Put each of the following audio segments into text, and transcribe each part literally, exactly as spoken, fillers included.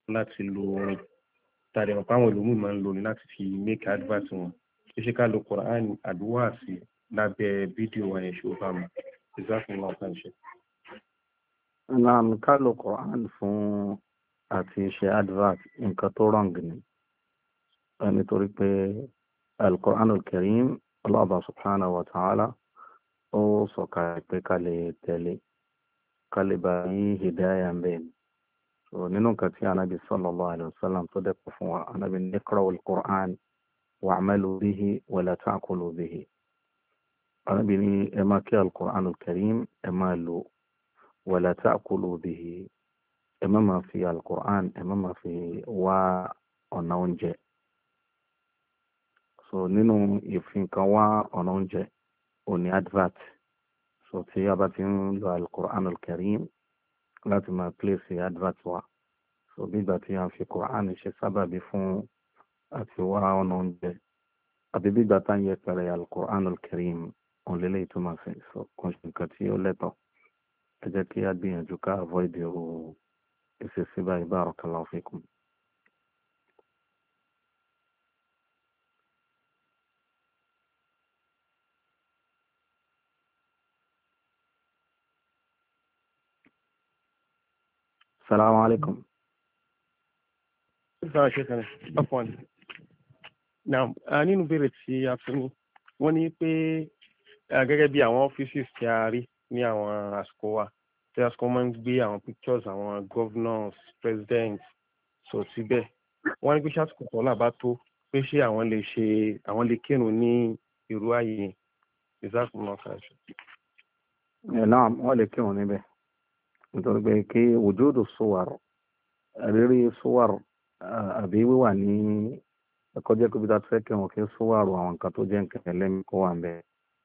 láti lo orin tàbí ọ̀pá àwọn ìlú máa ń lò ní láti fi make advert wọn ṣe ṣe ká lo Quran àdúrà sí lábẹ́ fídíò wa yẹn ṣe ó bá mu ìzáfún wa kan ṣe. Naam, ká lo Quran fún àti ṣe advert nǹkan tó wrong ni nítorí pé al-Quran al-Karim Allah subhanahu wa ta'ala ó sọ̀ka pé ká lè tẹ̀lé ká lè bá ní hidayah ń bẹ́ẹ̀ so nínú nǹkan tí Ànábì sallallahu alaihi wasallam tó dẹ́kun fún wa Ànábì ní iqra'u al-Quran wa'malu bihi wa la ta'kulu bihi Ànábì ní ẹ máa kí al-Quran al-Karim ẹ máa lò wa la ta'kulu bihi ẹ má máa fi al-Quran ẹ má máa fi wá ọ̀nà oúnjẹ so nínú ìfin kan wá ọ̀nà oúnjẹ ò ní advert so tí a bá ti ń lo al-Quran al-Karim láti máa place advert wa so nígbà tí a fi Quran ṣe sábàbí fún àti wá ọ̀nà oúnjẹ àbí nígbà tá ń yẹ pẹ̀rẹ̀ al-Quran al-Karim òun lélẹ̀ ìtumọ̀ sí so kò sí nǹkan tí ó lẹ́tọ̀ ẹ jẹ́ kí a gbìyànjú ká avoid irú ìṣesí báyìí barakallahu fikum. السلام عليكم. Ìsára ṣe kan ọ̀pọ̀ ni. Now, nínú bèèrè tí a fún ní, wọ́n ní pé gẹ́gẹ́ bí àwọn offices tí a rí ní àwọn àsìkò wa, tí àsìkò máa ń gbé àwọn pictures àwọn governors, presidents, so síbẹ̀. Wọ́n ní pé ṣàtìkò tọ́lá bá tó pé ṣé àwọn lè ṣe àwọn lè kírun ní irú ààyè yẹn. Ìzákùnrin ọ̀sán ṣe. Náà wọ́n lè kírun níbẹ̀. Nítorí pé kí wujudu suwar rírí suwar àbí wíwà ní ẹkọjẹ́ kó bí ta fẹ́ kí wọn kí suwar àwọn nǹkan tó jẹ́ nǹkan ẹlẹ́mì kó wà ń bẹ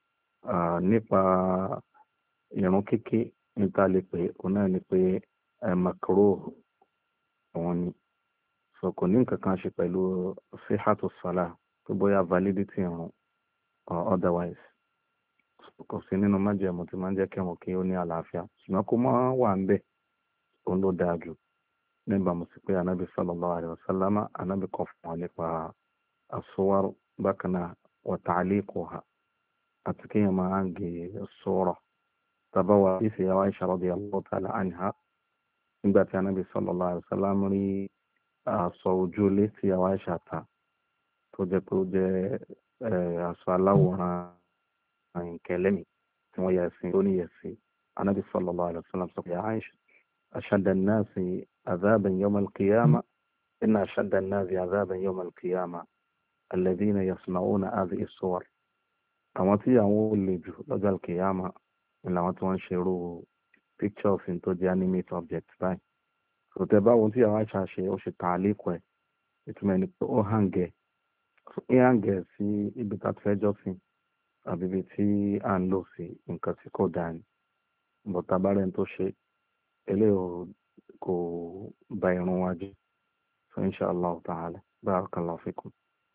nípa ìrun kíkí níta lè pé òun náà ni pé makruh àwọn ni so kò ní nǹkan kan ṣe pẹ̀lú sihhatu salah tó bóyá validity ìrun or otherwise kò sí nínú májẹ̀mú tí máa ń jẹ́ kí wọn kí ó ní àlàáfíà ṣùgbọ́n kó máa wà ń bẹ̀ òun ló dáa jù nígbà mo sì pé anábì sallallahu alaihi wasallam anábì kọ́ fún wọn nípa as-suwar bákan náà wa ta'liquha àti kí èèyàn máa ń gé sura tabawa ìfẹ́ yàwá Aisha radiyallahu ta'ala anha nígbà tí anábì sallallahu alaihi wasallam rí aṣọ ojúlé tí yàwá Aisha ta tó jẹ́ pé ó jẹ́ aṣọ aláwòrán كلامي هو ياسين دوني ياسين النبي صلى الله عليه وسلم صلى يا عائشة أشد الناس عذابا يوم القيامة إن أشد الناس عذابا يوم القيامة الذين يصنعون هذه الصور أما تيجوا اللي لجا القيامة لما تنشروا pictures into the animate objects right so tẹ́bá wọn tí àwọn àṣà ṣe ó ṣe tààlíkọ̀ ẹ̀ ìtumọ̀ ẹni pé ó hàǹgẹ̀ ó hàǹgẹ̀ sí ibi tá a ti fẹ́ jọ́sìn àbíbi tí à ń lò sí nǹkan tí kò dáa ni bọ̀tà bá rẹ̀ tó ṣe eléyìí kò ba irun wa jẹ́ so inshallah ta'ala barakallahu fikum.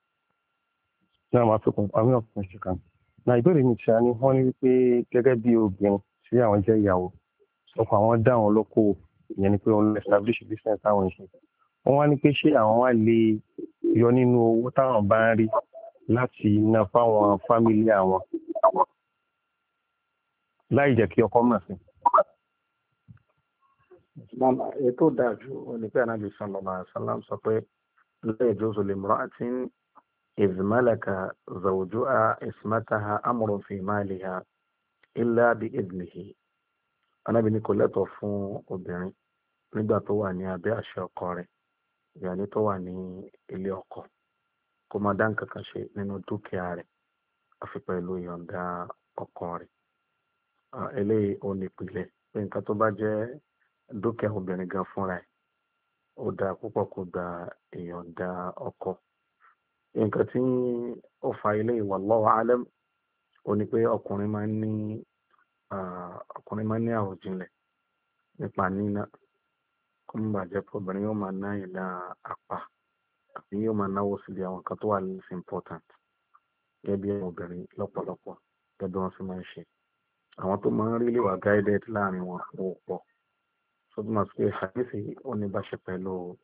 Náà máa fikùn àwọn ọ̀pọ̀ ṣe kan. Na ìbéèrè mi ṣe ní wọ́n ní wípé gẹ́gẹ́ bí obìnrin tí àwọn jẹ́ ìyàwó ọkọ àwọn dá àwọn lókòwò ìyẹn ni pé wọ́n lọ establish business táwọn ṣe. Wọ́n wá ní pé ṣé àwọn wá lè yọ nínú owó táwọn bá ń rí láti ná fáwọn fámílì àwọn láì jẹ́ kí ọkọ mọ̀ sí. Ètò dájú ní pé Ànábì sallallahu alaihi wasallam sọ pé la yajuzu limra'atin idh malaka zawjuha ismataha amrun fi maliha illa bi idnihi. Ànábì ní kò lẹ́tọ̀ fún obìnrin nígbà tó wà ní abẹ́ àṣẹ ọkọ rẹ̀ ìyàní tó wà ní ilé ọkọ kó máa dá nǹkan kan ṣe nínú dúkìá rẹ̀ àfi pẹ̀lú ìyọ̀ǹda ọkọ rẹ̀ eléyìí ò ní ìpìlẹ̀ pé nǹkan tó bá jẹ́ dúkìá obìnrin gan fúnra ẹ̀ ó dáa púpọ̀ kó gba ìyọ̀ǹda ọkọ nǹkan tí ó fa eléyìí wallahu alam ó ní pé ọkùnrin máa ń ní ọkùnrin máa ń ní àròjinlẹ̀ nípa níná kó má bàjẹ́ pé obìnrin yóò máa ná ìlà apá àbí yóò máa náwó síbi àwọn nǹkan tó wà less important gẹ́gẹ́ bí obìnrin lọ́pọ̀lọpọ̀ gẹ́gẹ́ bí wọ́n sì máa ń ṣe àwọn tó máa ń rí lè wà guided láàrin wọn ó pọ̀ so tó máa sọ pé àdéhìí ó ní bá ṣe pẹ̀lú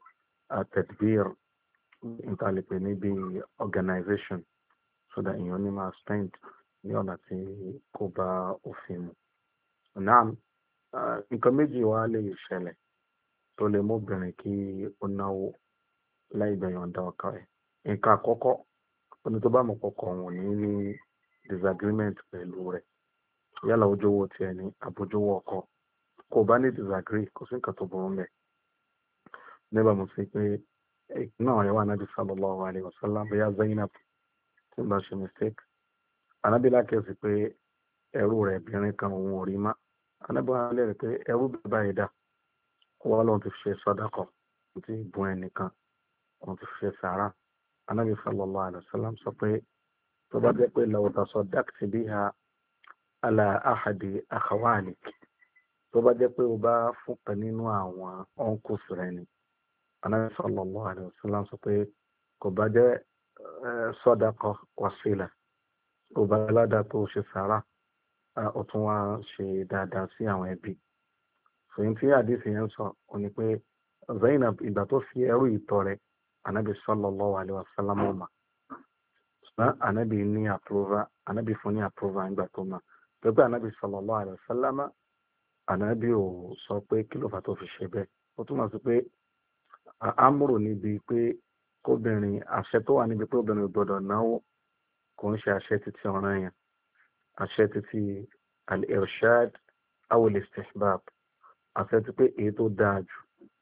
tadbir ìtàlẹ́pẹ̀ níbi organization so that èèyàn ní máa spend ní ọ̀nà tí kò bá òfin mu. náà nǹkan méjì wá lè ṣẹlẹ̀ tó lè mú obìnrin kí ó náwó láì gbẹ̀yọ̀ǹda ọkọ rẹ̀. nǹkan àkọ́kọ́ oní tó bá mọ̀ pọ̀kọ̀ wọn ní ní disagreement pẹ̀lú rẹ̀ yálà ojúwó tiẹ̀ ní àbójúwó ọkọ kò bá ní disagree kò sí nǹkan tó burú mẹ́. nígbà mo sì pé náà yẹ wà nábì sallallahu alaihi wasallam bóyá Zainab tí n bá ṣe mistake anábì lákẹ́sì pé ẹrú rẹ̀ bìnrin kan òun ò rí má anábì wọn lè rí pé ẹrú báyìí dá wọ́n lóun ti fi ṣe sàdákà ti bùn ẹnìkan òun ti fi ṣe sàárà. anábì sallallahu alaihi wasallam sọ pé tó bá jẹ́ pé law tasaddaqti biha ala ahadi akhawalik tó bá jẹ́ pé o bá fún kan nínú àwọn uncles rẹ̀ ni anábì sallallahu alaihi wasallam sọ pé kò bá jẹ́ sadaqa wasila kò bá ládàá tó ṣe sàárà ó tún wá ṣe dáadáa sí àwọn ẹbí. sèyí tí àdìsí yẹn sọ ò ní pé Zainab ìgbà tó fi ẹrú ìtọrẹ anábì sallallahu alaihi wasallam ọmọ ṣùgbọ́n anábì ní àpúrọ́và anábì fún ní àpúrọ́và nígbà tó mọ̀ pẹ̀lú anábì sallallahu alaihi wasallam anábì ò sọ pé kí ló fà tó fi ṣe bẹ́ẹ̀. ó túmọ̀ sí pé àmúrò níbi pé kóbìnrin àṣẹ tó wà níbi pé obìnrin ò gbọdọ̀ náwó kò ń ṣe àṣẹ títí ọ̀ràn yẹn àṣẹ títí al-irshad aw al-istihbab àṣẹ tí pé èyí tó dáa jù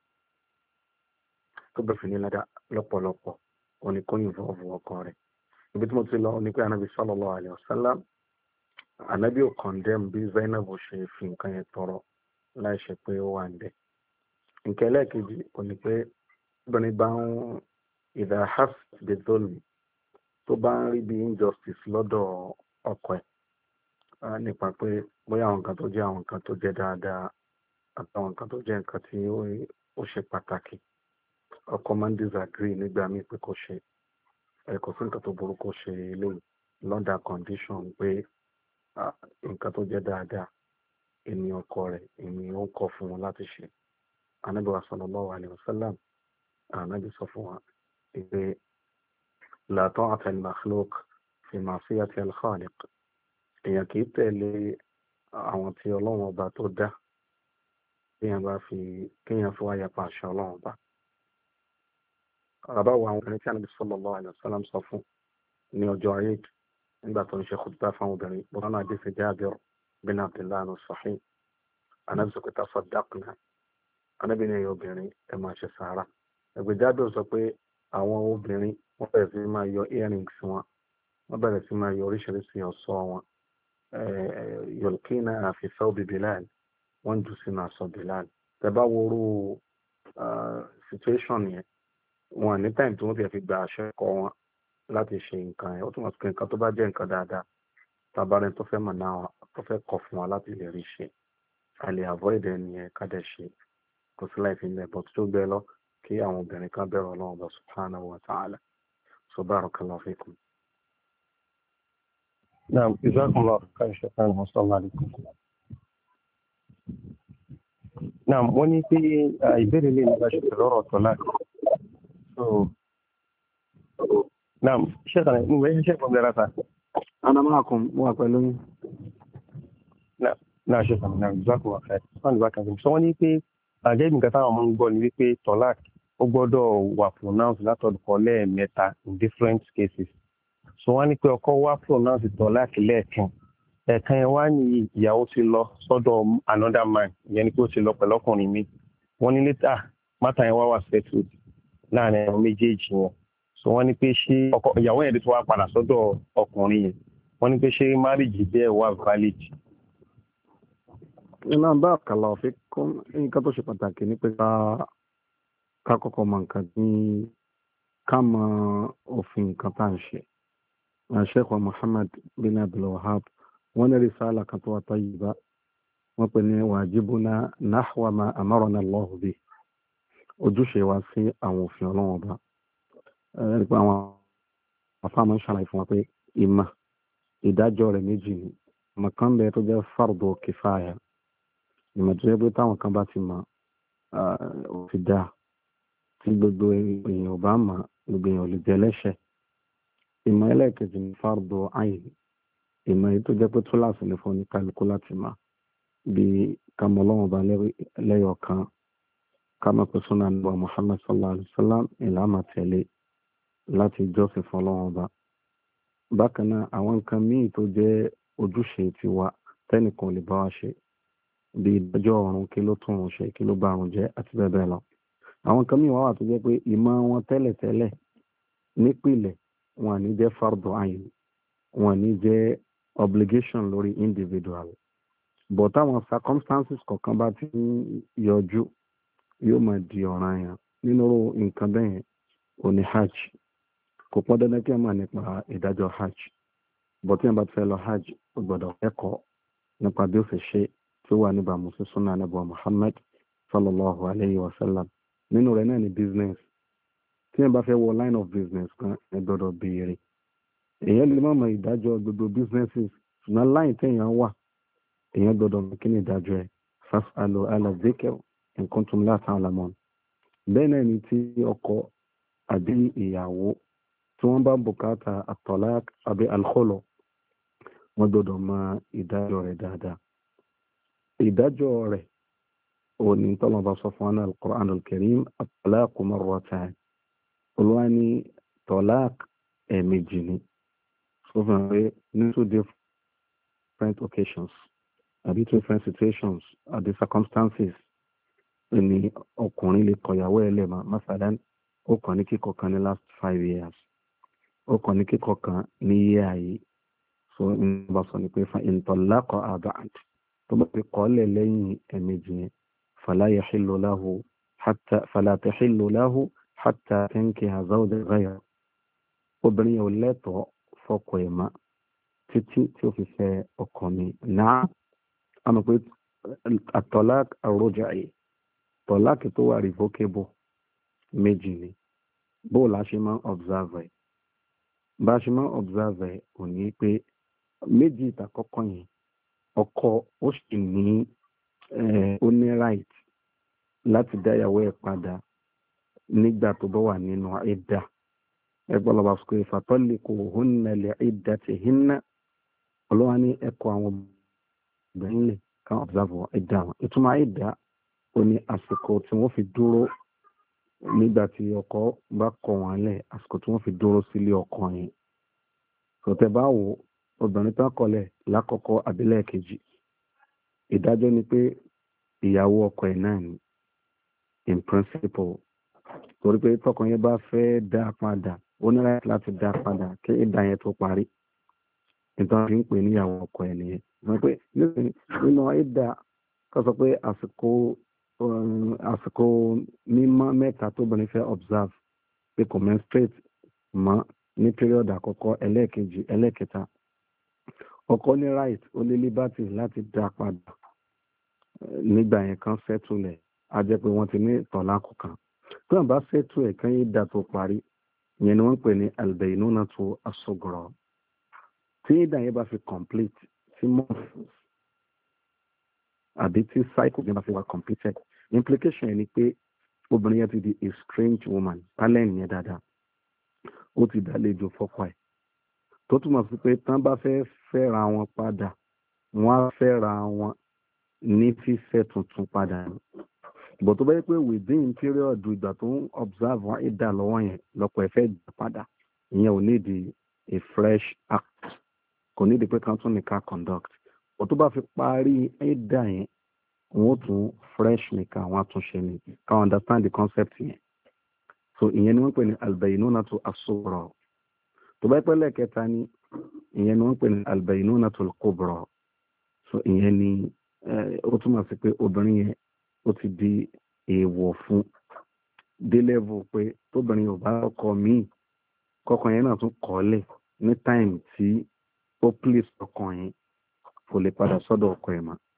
tó bẹ̀ fi ní ládà lọ́pọ̀lọpọ̀ òní kó involve ọkọ rẹ̀. ibi tí mo ti lọ ní pé anábì sallallahu alaihi wasallam anábì ò condemn bí Zainab ṣe fi nǹkan yẹn tọrọ láì ṣe pé ó wà ń bẹ̀. nǹkan ẹlẹ́ẹ̀kejì òní pé obìnrin bá ń idha hass bi-dhulm tó bá ń rí bí injustice lọ́dọ̀ ọkọ ẹ̀ nípa pé bóyá àwọn nǹkan tó jẹ́ àwọn nǹkan tó jẹ́ dáadáa àtàwọn nǹkan tó jẹ́ nǹkan tí ó ṣe pàtàkì ọkọ máa ń disagree nígbà míì pé kò ṣe ẹ kò sí nǹkan tó burú kó ṣe eléyìí lọ́dà condition pé nǹkan tó jẹ́ dáadáa èmi ọkọ rẹ̀ èmi ó ń kọ́ fún wọn láti ṣe. Ànábì sallallahu alaihi wasallam ànábì sọ fún wa pé la ta'ata al-makhluq fi ma'siyati al-khaliq èèyàn kì í tẹ̀lé àwọn tí ọlọ́run ọba tó dá kéèyàn bá fi kéèyàn fi wáyà pa àṣà ọlọ́run ọba. àbá wo àwọn obìnrin tí Ànábì sallallahu alaihi wasallam sọ fún ní ọjọ́ ayé nígbà tó ń ṣe khutbah fáwọn obìnrin bọ́lá náà dé sí Jabir bin Abdullah as-Sahih. Ànábì sọ pé tasaddaqna Ànábì ní ẹ̀yọ obìnrin ẹ máa ṣe sàárà. ẹgbẹ́ Jabir sọ pé àwọn obìnrin wọ́n bẹ̀rẹ̀ sí máa yọ earrings wọn wọ́n bẹ̀rẹ̀ sí máa yọ oríṣiríṣi ọ̀ṣọ́ wọn yulqina fi thawbi Bilal wọ́n jù sínú aṣọ Bilal. tẹ́bá worú situation yẹn wọn ní time tí wọ́n ti fi gba àṣẹ kọ́ wọn láti ṣe nǹkan ẹ̀ ó túnmọ̀ sí pé nǹkan tó bá jẹ́ nǹkan dáadáa tabarẹ́ tó fẹ́ mọ̀ náà tó fẹ́ kọ̀ fún wa láti lè rí ṣe a lè avoid ẹni yẹn ká dẹ̀ ṣe kò sí láì fi ilẹ̀ bọ̀ tó gbẹ lọ kí àwọn obìnrin kan bẹ̀rù Ọlọ́run bá subhanahu wa ta'ala. so barakallahu fikum. naam jazakumullahu khairan wa sallallahu alaikum. naam wọ́n ní pé ìbéèrè lè nípa ṣe pẹ̀lú ọ̀rọ̀ tọ́lá. so naam ṣé kan ní wẹ́n ṣe fún bẹ́rẹ̀ ta. ana ma'akum wà pẹ̀lú yín. náà ṣe kan náà jazakumullahu khairan wọ́n ní bákan sí. sọ wọ́n ní pé àjẹ́ nǹkan táwọn ọmọ ń gbọ́ ni wípé tọ́lá ó gbọ́dọ̀ wà pronounce látọ̀dọ̀ lẹ́ẹ̀mẹ́ta in different cases. so wọ́n ní pé ọkọ wá pronounce tọ́lá lẹ́ẹ̀kan ẹ̀ẹ̀kan yẹn wá ní ìyàwó ti lọ sọ́dọ̀ another man ìyẹn ni pé ó ti lọ pẹ̀lú ọkùnrin mi wọ́n ní létà mátà yẹn wá wà settled láàrin àwọn méjèèjì yẹn. so wọ́n ní pé ṣé ọkọ ìyàwó yẹn tó wá padà sọ́dọ̀ ọkùnrin yẹn wọ́n ní pé ṣé marriage bẹ́ẹ̀ wà valid. iná bá àkàlà òfin kún nǹkan tó ṣe pàtàkì ní pé ká ká kọ́kọ́ mọ nǹkan ní ká mọ òfin nǹkan tá à ń ṣe. Sheikh Muhammad bin Abdul Wahhab wọ́n ní risala kan tó wà tayyiba wọ́n pè ní wajibuna nahwa ma amarana Allahu bi ojúṣe wa sí àwọn òfin ọlọ́wọ́n ọba. ẹ̀rí pé àwọn afáàmọ́ ń ṣàlàyé fún wa pé ìmọ̀ ìdájọ́ rẹ̀ méjì ni ìmọ̀ kan bẹ tó jẹ́ fardu kifaya ìmọ̀ tó jẹ́ pé táwọn kan bá ti mọ̀ ó ti dá tí gbogbo èèyàn ò bá mọ̀ gbogbo èèyàn ò lè jẹ́ lẹ́ṣẹ̀. ìmọ̀ ẹlẹ́ẹ̀kejì ní fardu ayn, ìmọ̀ èyí tó jẹ́ pé túláàsì lè fún oníkálukú láti mọ̀, bí ká mọ̀ Ọlọ́run bá lẹ́yọ̀ kan, ká mọ̀ pé súnà nígbà Muhammad sallallahu alaihi wasallam ìlànà tẹ̀lé láti jọ́sìn fún Ọlọ́run bá. bákan náà àwọn nǹkan míì tó jẹ́ ojúṣe tiwa tẹ́nìkan lè bá wa ṣe, bí ìdájọ́ ọ̀run, kí ló tún un ṣe, kí ló bá àrùn jẹ́ àti bẹ́ẹ̀ bẹ́ẹ̀ lọ. àwọn nǹkan míì wá wà tó jẹ́ pé ìmọ̀ wọn tẹ́lẹ̀tẹ́lẹ̀ nípìnlẹ̀ wọn à ní jẹ́ fardu ayn, wọn à ní jẹ́ obligation lórí individual, but táwọn circumstances kọ̀ọ̀kan bá ti ń yọjú yóò máa di ọ̀ranyàn. nínú nǹkan bẹ́ẹ̀ ò ní hajj. kò pọn dandan kí ẹ máa nípa ìdájọ́ hajj, but tí ẹ bá ti fẹ́ lọ hajj ó gbọ́dọ̀ kẹ́kọ̀ọ́ nípa bí ó ṣe ṣe tí ó wà níbàámu sí súnà Ànábì Muhammad sallallahu alayhi wa sallam. nínú rẹ̀ náà ni business. tí ẹ bá fẹ́ wọ line of business kan ẹ gbọ́dọ̀ béèrè. èèyàn lè má mọ ìdájọ́ gbogbo businesses, ṣùgbọ́n line téèyàn wà èèyàn gbọ́dọ̀ mọ̀ kí ni ìdájọ́ ẹ̀. fas'alu ahla dhikr in kuntum la ta'lamun. bẹ́ẹ̀ náà ni tí ọkọ àbí ìyàwó tí wọ́n bá bùkátà at-talaq àbí al-khulu, wọ́n gbọ́dọ̀ mọ ìdájọ́ rẹ̀ dáadáa. ìdájọ́ rẹ̀ ò ní tọ́lọ́ bá sọ fún al-Qur'an al-Karim, at-talaqu marratan. olúwa ní talaq ẹ̀ẹ̀mejì ni. sọ fún mi ní two different occasions àbí two different situations àbí circumstances ni ọkùnrin lè kọ̀yàwó ẹ̀ lẹ́ẹ̀ma. masalan ó kàn ní kíkọ̀ kan ní last five years, ó kàn ní kíkọ̀ kan ní yíyá yìí. so ní bá sọ ni pé fa in talaqa ba'd, tó bá fi kọ́lẹ̀ lẹ́yìn ẹ̀ẹ̀mejì yẹn, fala yahillu lahu hatta fala tahillu lahu hatta tankiha zawjan ghayra. obìnrin yẹn ò lẹ́tọ̀ọ́ fọ́kọ ẹ̀ mọ́ títí tí ó fi fẹ́ ọkọ mi. náà a mọ̀ pé at-talaq ar-ruj'i, tọ̀láàkì tó wà revocable méjì ni. bóò la ṣe máa ń observe ẹ̀, bá a ṣe máa ń observe ẹ̀ ò ní pé méjì ìtàkọ́kọ́ yẹn ọkọ ó sì ní ó ní right láti dá ìyàwó ẹ̀ padà nígbà tó bá wà nínú idda. ẹgbẹ́ ọlọ́ba sọ pé fatalliquhunna li'iddatihinna, ọlọ́wà ní ẹ̀kọ́ àwọn obìnrin lè kàn observe idda wọn. ìtumọ̀ idda ó ní àsìkò tí wọ́n fi dúró nígbà tí ọkọ bá kọ̀ wọ́n lẹ̀, àsìkò tí wọ́n fi dúró sílé ọkọ yẹn. tòtẹ́ bá wò obìnrin tán kọ̀lẹ̀ lákọ̀ọ́kọ́ àbílẹ̀ kejì, ìdájọ́ ni pé ìyàwó ọkọ ẹ̀ náà ni in principle, torí pé tọkọ yẹn bá fẹ́ dá padà ó ní láti dá padà kí ìdá yẹn tó parí. nítorí fi ń pè níyàwó ọkọ ẹ̀ nìyẹn. wọ́n pé nínú ìdá kọ́ sọ pé àsìkò àsìkò mímọ́ mẹ́ta tóbìnrin fẹ́ observe pé kò menstruate mọ́ ní period àkọ́kọ́, ẹlẹ́ẹ̀kejì, ẹlẹ́ẹ̀kẹta. ọkọ ní right, ó ní liberty láti dá padà nígbà yẹn kan settle ẹ̀, á jẹ́ pé wọ́n ti ní tọ̀láàkù kan. tí wọ́n bá settle ẹ̀ kan yìí dà tó parí, ìyẹn ni wọ́n ń pè ní al-baynunatu as-sughra. tí ìdá yẹn bá fi complete, tí month àbí tí cycle yẹn bá fi wà completed, implication yẹn ni pé obìnrin yẹn ti di a strange woman, talent yẹn dáadáa, ó ti dàlejò fọ́kọ ẹ̀. tó túmọ̀ sí pé tán bá fẹ́ fẹ́ra wọn padà, wọ́n á fẹ́ra wọn ní fífẹ́ tuntun padà. bọ̀ tó bá yẹ pé within period ìgbà tó ń observe wọn ìdá lọ́wọ́ yẹn lọ́pọ̀ ẹ̀ fẹ́ gbà padà, ìyẹn ò ní di a fresh act, kò ní di pé kan tún ní ká conduct. bọ̀ tó bá fi parí ìdá yẹn, wọ́n tún fresh nìkan àwọn àtúnṣe ní ká understand the concept yẹn. so ìyẹn ni wọ́n pè ní al-baynunatu as-sughra. tó bá pẹ́ lẹ́ẹ̀kẹta ní ìyẹn ni wọ́n pè ní al-baynunatu al-kubra. so ìyẹn ni ó túmọ̀ sí pé obìnrin yẹn ó ti di èèwọ̀ fún dé level pé tóbìnrin ò bá ọkọ míì, kọkàn yẹn náà tún kọ́lẹ̀ ní time tí ó place ọkàn yẹn, kò lè padà sọ́dọ̀ ọkọ ẹ̀ mọ́.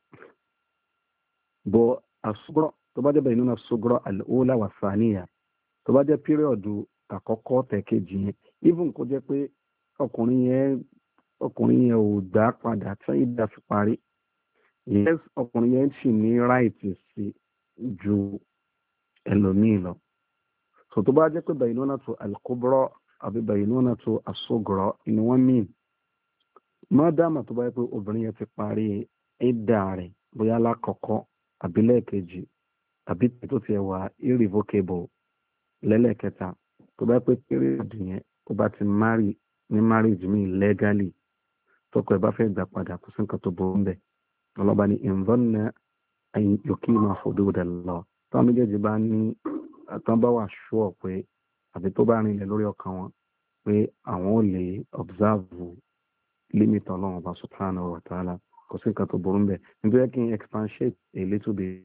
bọ́ àsúgbọ́ tó bá jẹ́ bẹ́ẹ̀ nínú àsúgbọ́ al-ula wa thaniya, tó bá jẹ́ píríọ̀dù àkọ́kọ́ tẹ̀kejì yẹn, even kó jẹ́ pé ọkùnrin yẹn ọkùnrin yẹn ò gbà padà tí ìdá fi parí, yes ọkùnrin yẹn sì ní right sí ju ẹlòmíì lọ. so tó bá jẹ́ pé bainunatu al-kubra àbí bainunatu as-sughra ni wọ́n mìí mọ́dàmà tó bá yẹ pé obìnrin yẹn ti parí ìdá rẹ̀ bóyá lákọ̀ọ́kọ́ àbí lẹ́ẹ̀kejì àbí tó ti wà irrevocable lẹ́lẹ́kẹta tó bá yẹ pé period yẹn ó bá ti marry ní marriage mi legally tọkọ ẹ̀ bá fẹ́ gbà padà kò sí nǹkan tó burú ń bẹ̀ ọlọ́ba ní ìǹdọ́nà yuqima hududallah táwọn méjèèjì bá ní àtàn bá wà ṣúọ̀ pé àbí tó bá rinlẹ̀ lórí ọkàn wọn pé àwọn ò lè observe limit ọlọ́run ọba subhanahu wa ta'ala kò sí nǹkan tó burú ń bẹ̀ nítorí kí n expatiate a little bit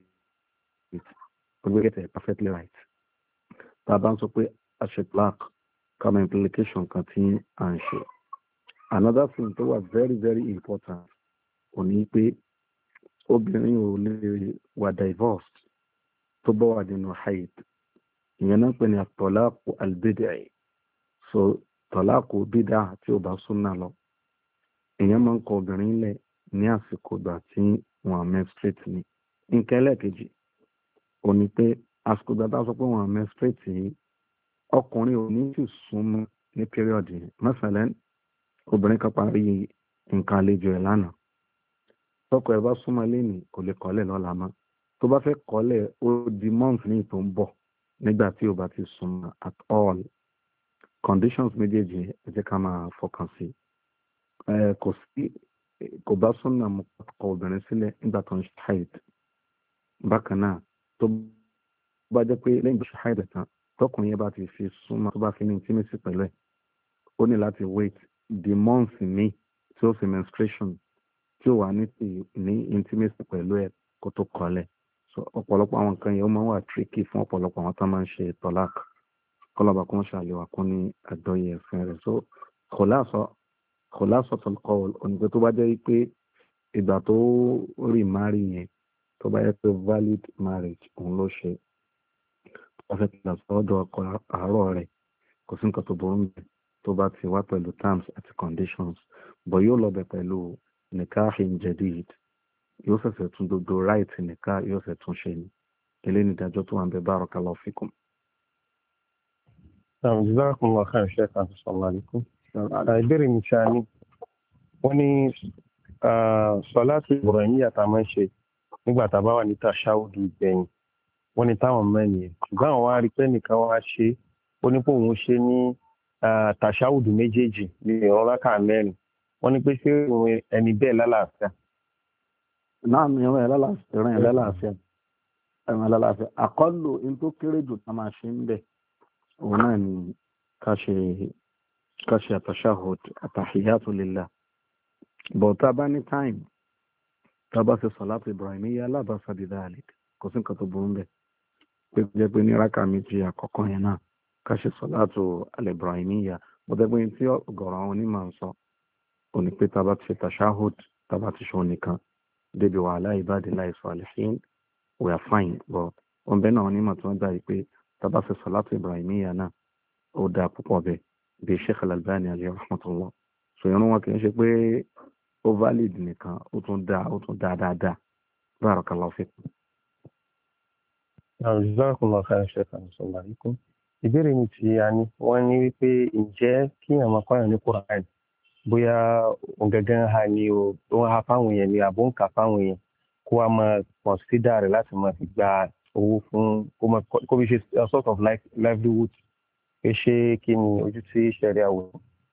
we get it perfectly right tá a bá ń sọ pé ashetlak common implication kan tí à ń ṣe another thing tó wà very very important ò ní pé obìnrin ò lè wà divorced tó bọ́ wà nínú haid ìyẹn náà pè ní at-talaqu al-bid'i so tọ́láàkù bídà tí ó bá súnà lọ èèyàn máa ń kọ obìnrin lẹ̀ ní àsìkò ìgbà tí wọ́n menstruate ni nǹkan ẹlẹ́ẹ̀kejì ò ní pé àsìkò ìgbà tá a sọ pé wọ́n menstruate yìí ọkùnrin ò ní sì súnmọ́ ní period yìí mẹ́sàn-án obìnrin kan parí nǹkan àlejò ẹ̀ lánàá tọkọ ẹ̀ bá súnmọ́ lẹ́nìí kò lè kọ́lẹ̀ lọ́la mọ́ tó bá fẹ́ kọ́lẹ̀ ó di month ní tó ń bọ̀ nígbà tí ó bá ti súnmọ́ at all conditions méjèèjì ẹ jẹ́ ká máa fọkàn sí kò sí kò bá súnmọ́ mo kọ obìnrin sílẹ̀ nígbà tó ń ṣe haid bákan náà tó bá jẹ́ pé lẹ́yìn tó ṣe haid tán tọkùnrin yẹn bá ti fi súnmọ́ tó bá fi ní intimacy pẹ̀lú ẹ̀ ó ní láti wait the month ní tí ó fi menstruation tí ó wà ní ti ní intimacy pẹ̀lú ẹ̀ kó tó kọ́lẹ̀ so ọ̀pọ̀lọpọ̀ àwọn nǹkan yẹn ó máa ń wà tricky fún ọ̀pọ̀lọpọ̀ àwọn tó máa ń ṣe tọ́lák kọ́lọ́ba kó ń ṣàlèwà kún ní àgbọ́yé ẹ̀sìn rẹ̀ so khulasa khulasatul qawl onígbé tó bá jẹ́ pé ìgbà tó rí mari yẹn tó bá yẹ pé valid marriage òun ló ṣe tó fẹ́ kí lọ́sọ̀ọ́dọ̀ ọkọ àárọ̀ rẹ̀ kò sí nǹkan tó burú níbẹ̀ tó bá ti wá pẹ̀lú terms àti conditions bọ̀ yóò lọ bẹ̀ pẹ̀lú nikahin jadid yóò ṣẹ̀ṣẹ̀ tún gbogbo right nìka yóò ṣẹ̀ tún ṣe ni eléyìí ìdájọ́ tó wà ń bẹ barakallahu fikum. jazakumullahu khairan sheikh assalamu alaikum. ìbéèrè mi ṣáà ní wọ́n ní sọ̀látù Ibrahimiyya tá a máa ń ṣe nígbà tá a bá wà ní tàṣáhùdù ìgbẹ̀yìn wọ́n ní táwọn mẹ́rin yẹn ṣùgbọ́n àwọn wá rí pé nìkan wá ṣe ó ní pé òun ṣe ní tàṣáhùdù méjèèjì ní ìrun rákà mẹ́rin wọ́n ní pé ṣé òun ẹni bẹ́ẹ̀ lálàáfíà. náà mi ìran ẹ̀ lálàáfíà ìran ẹ̀ lálàáfíà ìran ẹ̀ lálàáfíà àkọlù in tó kéré jù tá a máa ṣe ń bẹ̀ òun náà ni ká ṣe ká ṣe àtàṣáhùd àtàhíyàtù lillah bọ̀ tá a bá ní time tá a bá ṣe sọ̀látù Ibrahimiyya la ba'sa bi dhalik kò sí nǹkan tó burú bẹ́ẹ̀ pé jẹ́ pé ní rákà méjì àkọ́kọ́ yẹn náà ká ṣe sọ̀látù al-Ibrahimiyya bó tẹ́ pé tí ọ̀gọ̀rọ̀ àwọn onímọ̀ ń sọ òní pé tá a bá ti ṣe tàṣáhùd tá a bá ti ṣe ònìkan débi wa ala ibadillahi salihin we are fine but wọn bẹ́ẹ̀ náà onímọ̀ tí wọ́n gbà yìí pé tá a bá ṣe sọ̀látù Ibrahimiyya náà ó dáa púpọ̀ bẹ́ẹ̀ bí Sheikh Al-Albani alayhi rahmatullah so irun wọn kì í ṣe pé ó valid nìkan ó tún dáa ó tún dáa dáadáa barakallahu fikum. jazakumullahu khairan sheikh assalamu alaikum. ìbéèrè mi tí a ní wọ́n ní wípé ǹjẹ́ kí àwọn akọ́yàn ní Quran bóyá òun gẹ́gẹ́ ha ni o tó ń ha fáwọn èèyàn ni àbó ń kà fáwọn èèyàn kó wá máa consider rẹ̀ láti máa fi gba owó fún kó fi ṣe a sort of life livelihood pé ṣé kí ni ojú tí ṣẹ̀ríà wò.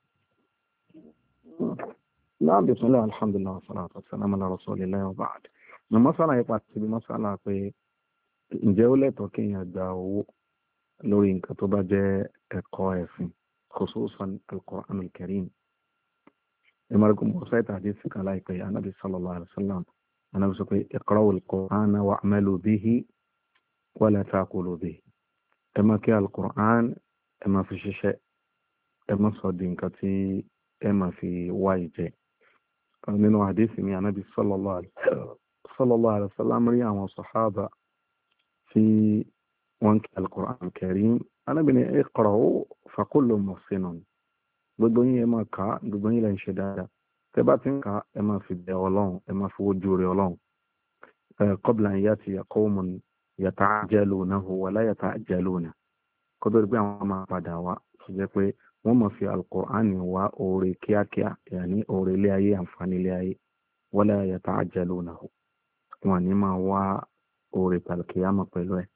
náà bismillah alhamdulillah wassalatu wassalamu ala rasulillahi wa ba'd ní mọ́sálà yìí pàtàkì bí mọ́sálà pé ǹjẹ́ ó lẹ́tọ̀ọ́ kéèyàn gba owó lórí nǹkan tó bá jẹ́ ẹ̀kọ́ ẹ̀sìn khususan al-Qur'an al-Karim ìmọ̀rẹ́kùn mọ̀sáìtà àdísì kan láìpẹ́ anábì sallallahu alaihi wasallam anábì sọ pé iqra'ul Qur'ana wa'malu bihi wa la ta'kulu bihi ẹ máa kí al-Qur'an ẹ máa fi ṣiṣẹ́ ẹ máa sọ di nǹkan tí ẹ máa fi wá ìjẹ nínú àdísì mi anábì sallallahu alaihi wasallam rí àwọn sàhábà tí wọ́n kí al-Qur'an al-Karim anábì ní iqra'u fa kullu muhsinun gbogbo yín ẹ máa kà á gbogbo yín lẹ́yìn ṣe dáadáa tẹ́ bá ti ń kà á ẹ máa fi bẹ̀ ọlọ́run ẹ máa fi wojú rẹ̀ ọlọ́run qabla an ya'tiya qawmun yata'ajjalunahu wa la yata'ajjaluna kó tó di pé àwọn máa padà wá tó jẹ́ pé wọ́n mọ̀ fi al-Qur'an wá oore kíákíá yàní oore ilé ayé àǹfààní ilé ayé wala yata'ajjalunahu wọn ní máa wá oore pàlùkìyàmọ̀ pẹ̀lú ẹ̀.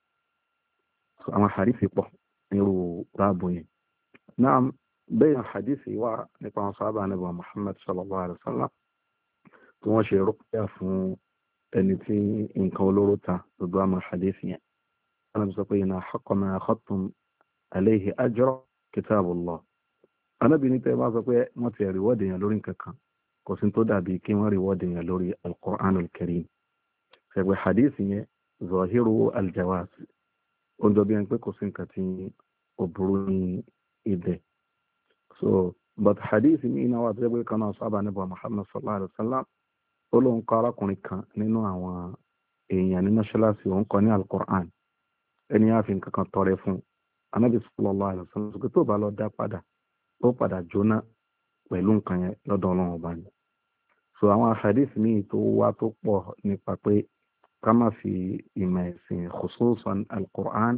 àwọn hadithi pọ̀ nírú báàbù yẹn. náà bẹ́ẹ̀ hadithi wà nípa àwọn sàhábà Ànábì wa Muhammad sallallahu alaihi wasallam tí wọ́n ṣe rúkúyà fún ẹni tí nǹkan olóró ta gbogbo àmọ́ hadithi yẹn. wọ́n sọ pé inna haqqa ma akhadtum alayhi ajra kitabullah. Ànábì ní tẹ́ bá sọ pé wọ́n ti reward yẹn lórí nǹkan kan kò sí tó dàbí kí wọ́n reward yẹn lórí al-Qur'anul Karim. ṣẹ̀gbẹ́ hadithi yẹn zahiru al-jawaz ó ń jọ bí ẹni pé kò sí nǹkan tí ó burú ní ibẹ̀. so but hadith ní iná wà tó jẹ́ pé kan náà sábà níbọ̀ Muhammad sallallahu alaihi wasallam ó lóun kọ́ arákùnrin kan nínú àwọn èèyàn ní mọ́ṣáláṣí òun kọ́ ní al-Qur'an ẹni á fi nǹkan kan tọrẹ fún Ànábì sallallahu alaihi wasallam sọ pé tó bá lọ dá padà ó padà jóná pẹ̀lú nǹkan yẹn lọ́dọ̀ Ọlọ́run ọba ni. so àwọn hadith míì tó wá tó pọ̀ nípa pé ká má fi ìmọ̀ ẹ̀sìn khususan al-Qur'an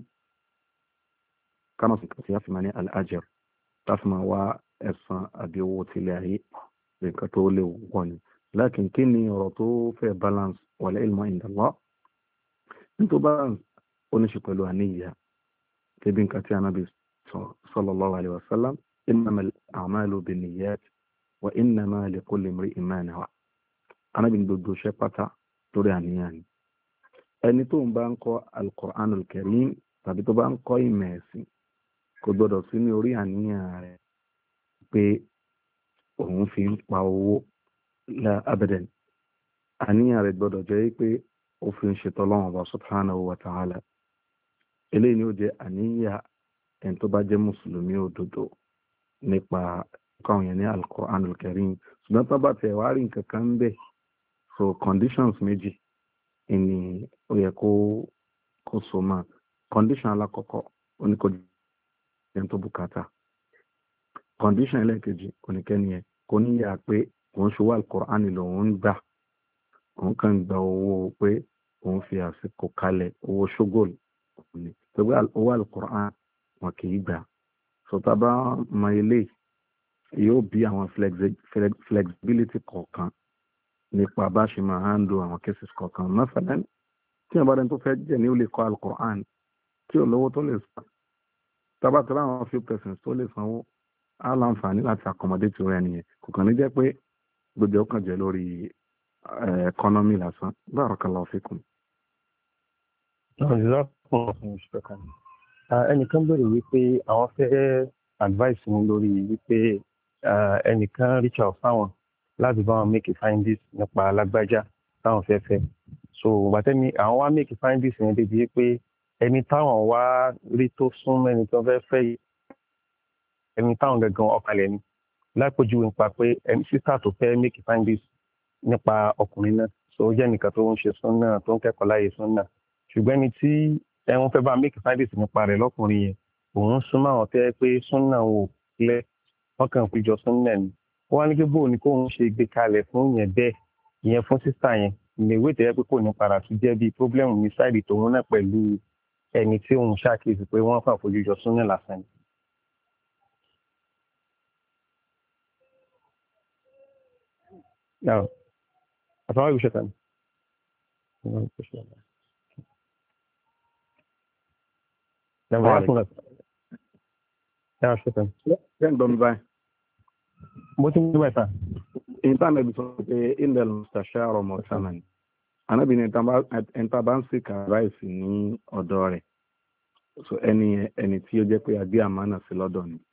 ká má fi kàtí á fi máa ní al-ajr tá fi máa wá ẹ̀san àbí owó tilẹ̀ ayé nǹkan tó lè wọ̀ ni. lákin kí ni ọ̀rọ̀ tó fẹ́ balance wal ilmu inda Allah nítorí balance ó ní ṣe pẹ̀lú àníyà tẹ́bí nǹkan tí Ànábì sallallahu alaihi wasallam innamal a'malu binniyat wa innama likulli imri'in ma nawa. Ànábì gbogbo ṣe pátá lórí àníyàn ni. ẹni tó ń bá ń kọ́ al-Qur'anul Karim tàbí tó bá ń kọ́ ìmọ̀ ẹ̀sìn kò gbọdọ̀ sí ní orí àníyàn rẹ̀ pé òun fi ń pa owó la abadan. àníyàn rẹ̀ gbọdọ̀ jẹ́ pé ó fi ń ṣètò Ọlọ́run Ọba subhanahu wa ta'ala. eléyìí ni ó jẹ́ àníyàn ẹni tó bá jẹ́ mùsùlùmí òdodo nípa káwọn yẹn ní al-Qur'anul Karim. ṣùgbọ́n tó bá tẹ̀ wá rí nǹkan kan ń bẹ̀ so conditions méjì ìní ó yẹ kó kó so máa. condition alákọ̀ọ́kọ́ oníkọjú ẹni tó bùkátà. condition ẹlẹ́ẹ̀kejì oníkẹ́ni ẹ̀ kò ní yà pé òun ṣòwò al-Qur'an lòun ń gbà òun kàn gba owó pé òun fi àsìkò kalẹ̀ owó ṣógòlù ní pẹ̀lú owó al-Qur'an wọn kì í gbà. sọta bá mọ ilé yóò bí àwọn flexibility kọ̀ọ̀kan nípa bá ṣe máa handle àwọn cases kọ̀ọ̀kan. mẹ́fẹ̀lẹ́ tí wọ́n bá dẹni tó fẹ́ jẹ́ ní ó lè kọ́ al-Qur'an tí ò lówó tó lè san tábàtà láwọn few persons tó lè sanwó á láǹfààní láti accommodate rẹ̀ nìyẹn kò kàn ní jẹ́ pé gbogbo ọkàn jẹ́ lórí economy lásán. Barakallahu fikum. ẹnìkan béèrè wípé àwọn fẹ́ advice mi lórí wípé ẹnìkan reach out fáwọn láti bá wọn make a findings nípa alágbájá táwọn fẹ́ fẹ́. so gbàtẹ́ni àwọn wá make a findings yẹn débi pé ẹni táwọn wá rí tó sún mẹ́ni tó fẹ́ fẹ́ yìí ẹni táwọn gangan ọkàlẹ̀ ni lápòjú nípa pé ẹni sísá tó fẹ́ make a findings nípa ọkùnrin náà so ó jẹ́ nìkan tó ń ṣe súnnà tó ń kẹ́kọ̀ọ́ láyé súnnà ṣùgbọ́n ẹni tí ẹ̀wọ̀n fẹ́ bá make a findings nípa rẹ̀ lọ́kùnrin yẹn òun súnmọ́ àwọn tẹ́ pé súnnà wò lẹ́ wọ́n kàn fi jọ súnnà ni ó wá ní kí bóun ni kóun ṣe gbé kalẹ̀ fún yẹn bẹ́ẹ̀ ìyẹn fún sísá yẹn ìléwé tẹ́ pé kò ní para tún jẹ́ bí problem ní sáìdì tòun náà pẹ̀lú ẹni tí òun ṣàkíyèsí pé wọ́n fà fojú jọ súnnà lásán ni. Now, أفعل شيئا. لما عرفنا يا شيئا. كان ضمن باي. ممكن ما يفهم. إنسان بيسوي إن المستشار مؤتمن. أنا بين إنتبه إنتبه سك رايس ní ọ̀dọ̀ rẹ̀. So ẹni ẹni tí ó jẹ́ pé àbí àmánà sí lọ́dọ̀ ni.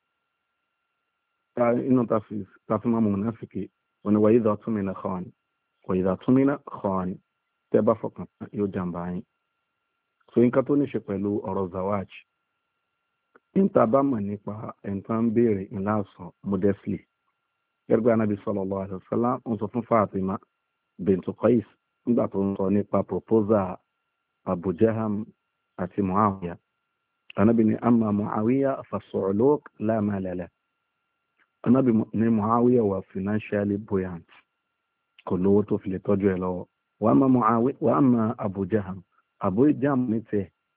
Ta inú ta fi ta fi máa mú náfìkì wọ́n ní wàyí ìdọ̀túnmínà khan wàyí ìdọ̀túnmínà khan tẹ́ bá fọkàn yóò jàǹbá yín. so nǹkan tó ní ṣe pẹ̀lú ọ̀rọ̀ zawaj níta bá mọ̀ nípa ẹ̀ǹtàn béèrè ńlá sọ modestly gẹ́gẹ́ Ànábì sallallahu alaihi wasallam ń sọ fún Fatima bintu Qais nígbà tó ń sọ nípa proposal Abu Jaham àti Muawiya. Ànábì ní amma Muawiya fa-su'luq la mala lahu. Ànábì ní Muawiya wà financially buoyant kò lówó tó fi lè tọ́jú ẹ̀ lọ́wọ́. Wa amma Muawiya wa amma Abu Jaham Abu Jaham ní tiẹ̀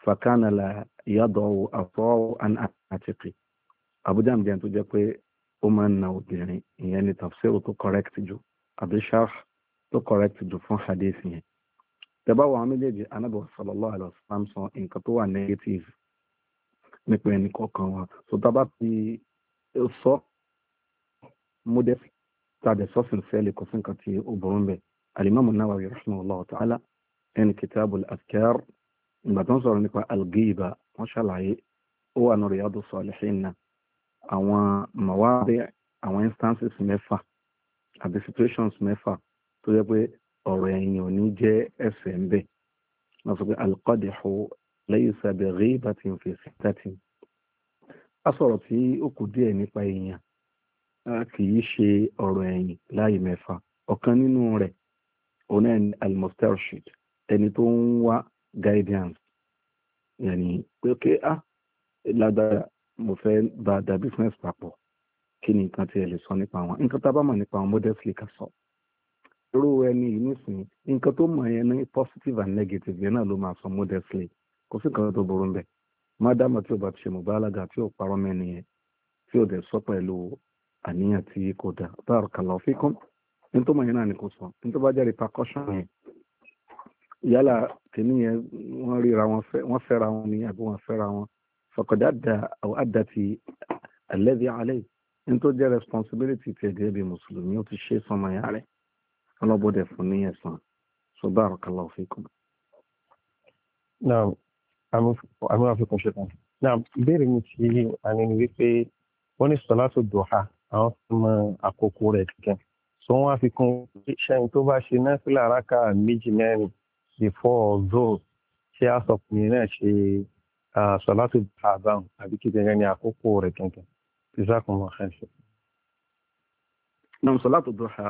fakana la yadọ̀ àtọ́ an àtìkì Abu Jam jẹ́ tó jẹ́ pé ó máa ń na obìnrin ìyẹn ni tafsir tó correct jù àbí sharh tó correct jù fún hadith yẹn tẹ́bá wọn méjèèjì Ànábì sallallahu alaihi wasallam sọ nǹkan tó wà negative nípa ẹnì kọ̀ọ̀kan wa so tá bá ti sọ modest tàbí sọ́sìn fẹ́lẹ̀ kò sí nǹkan tí ó burú bẹ́ẹ̀ Al-Imam An-Nawawi rahimahullah ta'ala ẹni kitabul adhkar ìgbà tó ń sọ̀rọ̀ nípa al-ghiba wọ́n ṣàlàyé ó wà ní Riyadus Salihin náà àwọn mawadi àwọn instances mẹ́fà àbí situations mẹ́fà tó yẹ pé ọ̀rọ̀ ẹ̀yìn ò ní jẹ́ ẹsẹ̀ ń bẹ̀ wọ́n sọ pé al-qadhu laysa bi ghibatin fi sittatin a sọ̀rọ̀ tí ó kù díẹ̀ nípa èèyàn kì í ṣe ọ̀rọ̀ ẹ̀yìn láì mẹ́fà ọ̀kan nínú rẹ̀ òun ẹni al-mustarshid ẹni tó ń wá guidance yẹni pé kí á lágbára mo fẹ́ bá da business papọ̀ kí ni nǹkan tí ẹ lè sọ nípa wọn nǹkan tá a bá mọ̀ nípa wọn modestly ká sọ irú ẹni yìí nísìnyí nǹkan tó mọ̀ yẹn ní positive and negative yẹn náà ló máa sọ modestly kò sí nǹkan tó burú bẹ́ẹ̀ má dámọ̀ tí o bá ti ṣe mùbálágà tí o parọ́ mẹ́ni yẹn tí o dẹ̀ sọ pẹ̀lú àníyàn tí kò dá barakallahu fikum ní tó mọ̀ yẹn náà ni kò sọ ní tó bá jẹ́ repercussion yẹn yálà kìíní yẹn wọ́n ríra wọ́n fẹ́ra wọn ní àbí wọ́n fẹ́ra wọn faqad adda aw addati alladhi alayhi ní tó jẹ́ responsibility ti ẹ̀gẹ́ bí mùsùlùmí ó ti ṣe sọmọ yà rẹ̀ ọlọ́bọ̀dẹ̀ fún ní ẹ̀sán so barakallahu fikum. Naam, àmì àfikún ṣe kan. Naam, ìbéèrè mi ti àní ni wípé wọ́n ní salatu duha àwọn fún mọ àkókò rẹ̀ kẹ̀kẹ́ so wọ́n á fi kún ṣẹ́yìn tó bá ṣe náfìlà rákà méjì mẹ́rin before zohr ṣé a sọ pé náà ṣe salatu duha báwọn àbí kí gẹ́gẹ́ ní àkókò rẹ̀ kẹ̀kẹ́ jazakumullahu khairan. Naam, salatu duha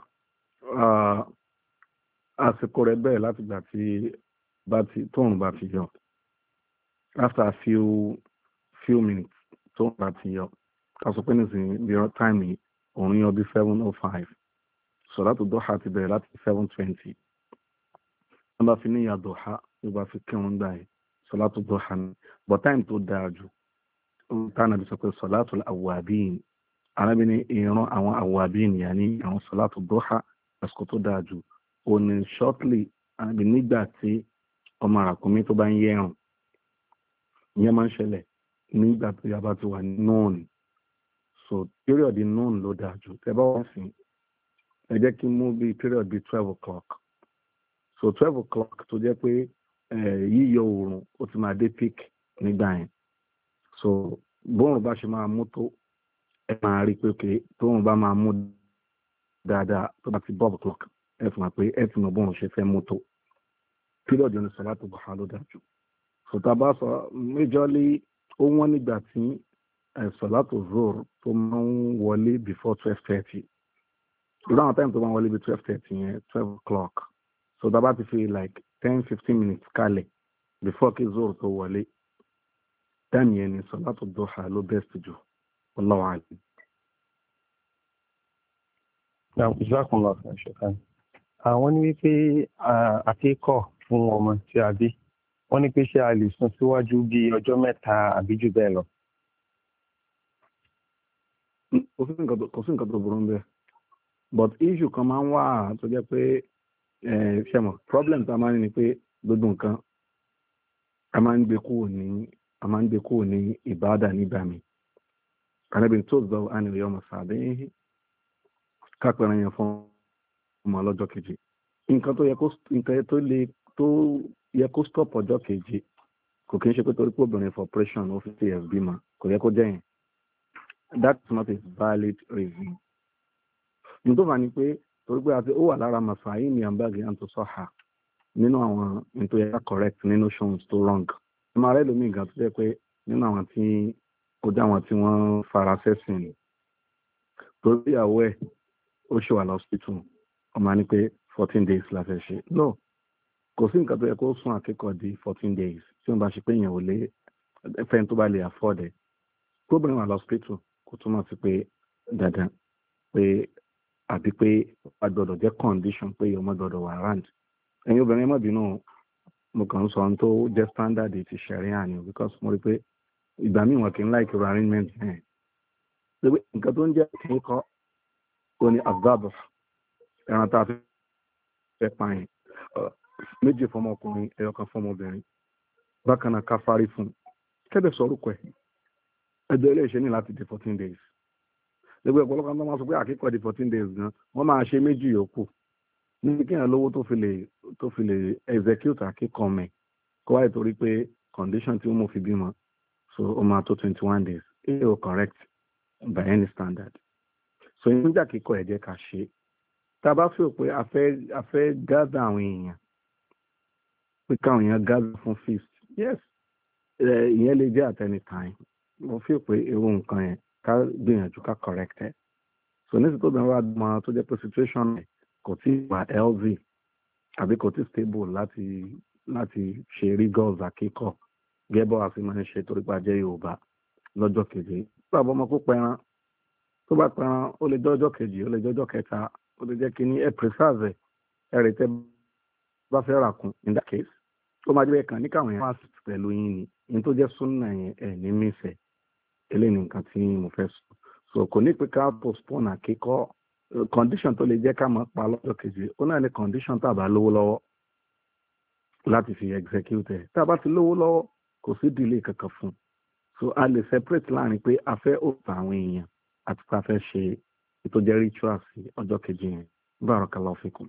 àsìkò rẹ̀ bẹ́ẹ̀ láti gbà tí bá ti tóun bá ti yọ after a few few minutes tóun bá ti yọ ká sọ pé nísìnyí bí ọ time yìí òun yọ bí seven oh five salatu duha ti bẹ̀rẹ̀ láti seven twenty wọ́n bá fi ní ìyá duha ló bá fi kírun gbà yìí salatu duha ni but time tó dáa jù tánà bí sọ pé salatul awwabin arábìnrin ìran àwọn awwabin yà ní àwọn salatu duha àsìkò tó dáa jù ó ní shortly àbí nígbà tí ọmọ àràkùnmí tó bá ń yẹ̀rùn ìyẹn máa ń ṣẹlẹ̀ nígbà tó yá bá ti wà ní noon so period noon ló dáa jù tẹ́ bá wà sí ẹ jẹ́ kí n mú bí period bí twelve o'clock so twelve o'clock tó jẹ́ pé yíyọ oòrùn ó ti máa dé peak nígbà yẹn so bóòrùn bá ṣe máa mú tó ẹ máa rí pé òkè tóòrùn bá máa mú dáadáa tó bá ti twelve o'clock ẹ fi hàn pé ẹ ti mọ bóòrùn ṣe fẹ́ mú tó period ní salatu duha ló dáa jù so tá a bá sọ méjọ́lé ó wọ́n nígbà tí salatu zuhr tó máa ń wọlé before twelve thirty irú àwọn time tó máa ń wọlé bí twelve thirty yẹn twelve o'clock so tá a bá ti fi like ten fifteen minutes kalẹ̀ before kí zuhr tó wọlé time yẹn ni salatu duha ló best jù wallahu a'lam. Naam, jazakumullahu khairan. Àwọn ní wípé àkíkọ̀ fún ọmọ tí a bí wọ́n ní pé ṣé a lè sún síwájú bí ọjọ́ mẹ́ta àbí jù bẹ́ẹ̀ lọ. kò sí nǹkan tó burú bẹ́ẹ̀ but issue kan máa ń wà tó jẹ́ pé ṣe mọ̀ problem tá a máa ń ní ni pé gbogbo nǹkan a máa ń gbé kúrò ní a máa ń gbé kúrò ní ìbáàdà nígbà mi Ànábì tó zọ ànìyàn ọmọ sàbẹ̀ kápẹ́rẹ́ yẹn fún ọmọ ọlọ́jọ́ kejì nǹkan tó yẹ kó nǹkan tó lè tó yẹ kó stop ọjọ́ kejì kò kí n ṣe pé torí pé obìnrin for operation ó fi ṣe ẹ̀ bímọ kò yẹ kó jẹ́ yẹn that's not a valid reason. n tó fà ní pé torí pé àti ó wà lára màfàáyì ní àǹbáàgì àǹtó sọ́ha nínú àwọn nítorí ẹ̀ka correct nínú shows tó wrong ẹ máa rẹ́ lómi ìgbà tó jẹ́ pé nínú àwọn tí ó dá àwọn tí wọ́n fara sẹ́sìn torí ìyàwó ẹ̀ ó ṣe wà lọ́sítítù ọmọ ní pé fourteen days la fẹ́ ṣe no kò sí nǹkan tó yẹ kó sún akẹ́kọ̀ọ́ di fourteen days tí wọ́n bá ṣe pé èèyàn ò lè fẹ́ tó bá lè afford ẹ̀ problem wà lọ́sítítù kò túmọ̀ sí pé dandan pé àbí pé a gbọ́dọ̀ jẹ́ condition pé ọmọ gbọ́dọ̀ wà around ẹ̀yin obìnrin má bínú mo kàn ń sọ ohun tó jẹ́ standard ti sharia ni because mo rí pé ìgbà míì wọn kì í like your arrangement ẹ̀ ṣe pé nǹkan tó ń jẹ́ kíkọ́ ó ní azabọ̀ ẹran tá a fẹ́ pa yẹn méjì fọmọkùnrin ẹyọ kan fọmọbìnrin bákan náà ká fárí fún kẹ́dẹ̀ sọ́rùkọ ẹ̀ ẹjọ́ ilé iṣẹ́ ní láti di fourteen days gbogbo ọ̀pọ̀lọpọ̀ àwọn máa sọ pé àkíkọ̀ di fourteen days gan wọ́n máa ṣe méjì yòókù ní kíyàn lówó tó fi lè tó fi lè execute àkíkọ̀ mẹ́ kó wáyé torí pé condition tí ó mú fi bímọ so ó máa tó twenty one days it will correct by any standard so ìpínjà kíkọ̀ ẹ̀ jẹ́ ká ṣe tá a bá feel pé a fẹ́ a fẹ́ gather àwọn èèyàn pé káwọn èèyàn gather fún feast yes ìyẹn lè jẹ́ at any time mo feel pé irú nǹkan yẹn ká gbìyànjú ká correct ẹ̀ so ní ìsìtò ìbẹ̀rẹ̀ wa mọ tó jẹ́ pé situation ẹ̀ kò tí ì wà healthy àbí kò tí ì stable láti láti ṣe rigors àkíkọ̀ gẹ́bọ̀ àti máa ń ṣe torí pa jẹ́ Yorùbá lọ́jọ́ kejì tó àbọ̀ ọmọ kó pẹran tó bá pẹran ó lè jẹ́ ọjọ́ kejì ó lè jẹ́ ọjọ́ kẹta ó lè jẹ́ kíní ẹ̀ preserve ẹ̀ rẹ̀ tẹ́ bá fẹ́ rà kún in that case ó máa jẹ́ kàn ní káwọn yẹn pass pẹ̀lú yín ni ní tó jẹ́ súnà yẹn ẹ̀ ní mísẹ̀ eléyìí nǹkan tí mo fẹ́ sọ so kò ní pé ká postpone àkíkọ́ condition tó lè jẹ́ ká máa pa lọ́jọ́ kejì ó náà ní condition tá a bá lówó lọ́wọ́ láti fi execute ẹ̀ tá a bá ti lówó lọ́wọ́ kò sí delay kankan fún so a lè separate láàrin pé a fẹ́ òòtà àwọn èèyàn àti pé a fẹ́ ṣe ètò jẹ́ ritual sí ọjọ́ kejì yẹn barakallahu fikum.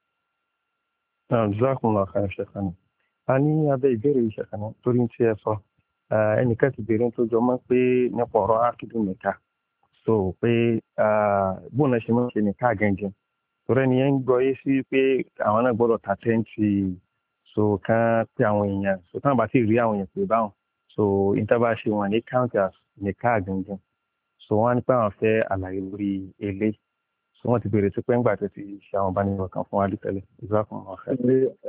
jazakumullahu khairan sheikhana a ní abẹ́ ìbéèrè sheikhana torí tí ẹ sọ ẹnìkan ti béèrè tó jọ mọ́ pé nípa ọ̀rọ̀ ákídù nìka so pé bóun náà ṣe máa ń ṣe nìka gẹ́gẹ́ torí ẹni yẹn ń gbọ́ yé sí pé àwọn náà gbọ́dọ̀ ta tẹ́ǹtì so kán pé àwọn èèyàn so táwọn bá sì rí àwọn èèyàn pé báwọn so ìtàbá ṣe wọn ní count as nìka gẹ́gẹ́ so wọ́n á ní pé àwọn fẹ́ àlàyé lórí èlé so wọ́n ti béèrè sí pé ńgbà tó ti ṣe àwọn ìbánirọ̀ kan fún wa dúpẹ́lẹ̀ ìzákùn ọ̀fẹ́.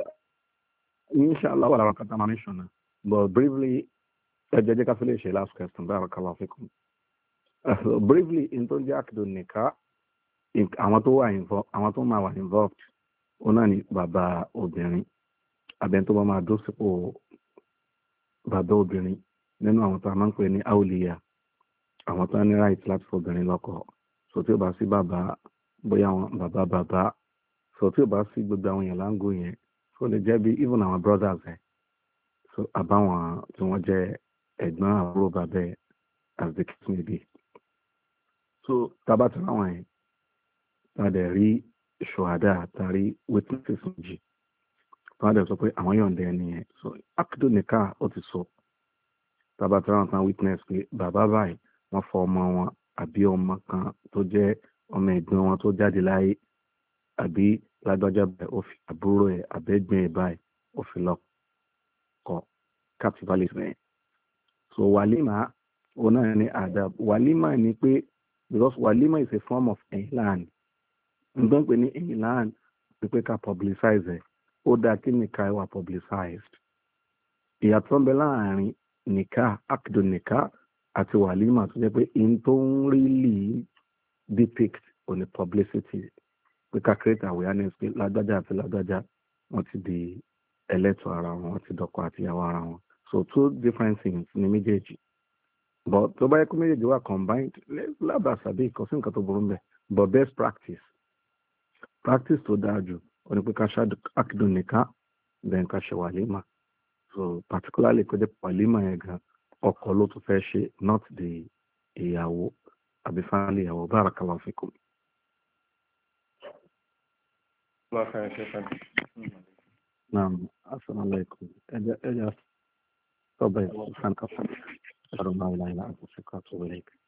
inshallah wà lára kan tá a máa ń ṣọ̀nà but briefly ẹjẹ jẹ́ ká fi lè ṣe last question barakallahu fikum briefly in tó ń jẹ́ àkìdò nìka àwọn tó wà involved àwọn tó máa wà involved ó náà ní bàbá obìnrin abẹ́ni tó bá máa dó sípò bàbá obìnrin nínú àwọn tó a máa ń pè ní auliya àwọn tó ní right láti fọ obìnrin lọ́kọ so tí ó bá sí bàbá bóyá àwọn bàbá bàbá so tí ó bá sí gbogbo àwọn èèyàn láǹgó yẹn so lè jẹ́ bí even our brothers ẹ̀ so àbáwọn tí wọ́n jẹ́ ẹ̀gbọ́n àbúrò bàbá ẹ̀ as the case may be so tábàtì láwọn ẹ̀ tàdé rí ṣòhádà àtàrí witnesses méjì tàdé sọ pé àwọn yọ̀ǹda ẹni yẹn so akidu nìka ó ti sọ tábàtì láwọn tán witness pé bàbá báyìí wọ́n fọ ọmọ wọn àbí ọmọ kan tó jẹ́ ọmọ ẹ̀gbọ́n wọn tó jáde láyé àbí lágbájá báyìí ó fi àbúrò ẹ̀ àbẹ́gbẹ́ ẹ̀ báyìí ó fi lọ́kọ captivalism rẹ̀ so walima ona ni adab walima ni pé because walima is a form of ihlan nǹkan pé ní ihlan pé ká publicize ẹ̀ ó dáa kí nìka ẹ̀ wà publicized ìyàtọ̀ ń bẹ láàrin nìka akdo nìka àti walima tó jẹ́ pé in tó ń really depict on the publicity pé ká create awareness pé lágbájá àti lágbájá wọ́n ti di ẹlẹ́tọ̀ ara wọn wọ́n ti dọ́kọ àti ìyàwó ara wọn so two different things ní méjèèjì but tó bá yẹ kó méjèèjì wà combined lábàṣà bí ìkọsí nǹkan tó burú mbẹ but best practice practice tó dáa jù ó ní pé ká ṣe akidun nìkan then ká ṣe wàlímà so particularly kó jẹ́ wàlímà yẹn gan ọkọ ló tún fẹ́ ṣe not the ìyàwó àbí family ìyàwó barakallahu fikum. naam assalamu alaikum ẹjẹ ẹjẹ. طبعا سبحانك اللهم لا اله الا انت استغفرك واتوب اليك.